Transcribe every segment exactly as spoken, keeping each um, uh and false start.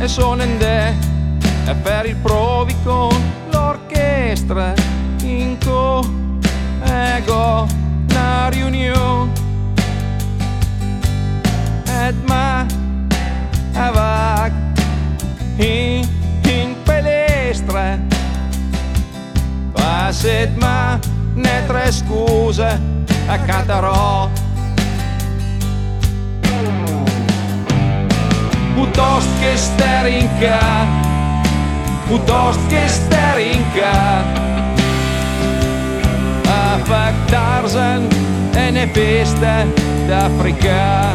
e sono in de e per il provi con l'orchestra in co ego una riunione ed ma avag in, in palestra passet ma ne tre scuse a Catarò piuttosto che stare in ca piuttosto che stare in ca a fare Tarzan e ne festa d'Africa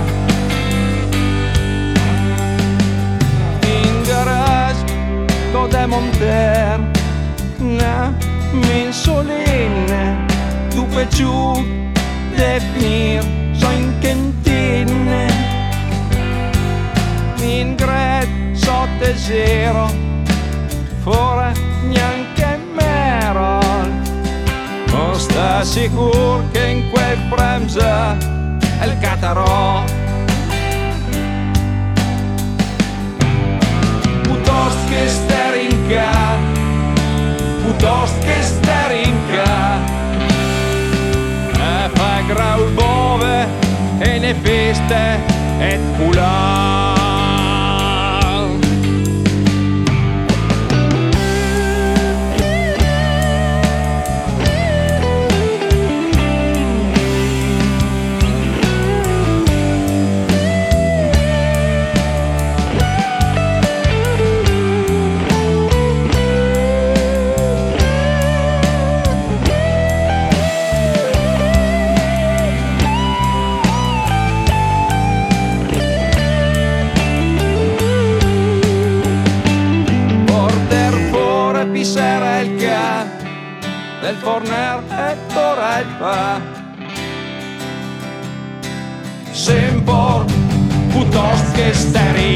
in garage code monter na mensoline tu giù definir so in cantine in gred sotto zero fuori neanche Merol non sta sicuro che in quel bremsa è il Catarò piuttosto che stare in ca piuttosto che stare in ca e fa grau bove e ne feste et culà pisare il ca del forner e ora il pa sempre piuttosto che stare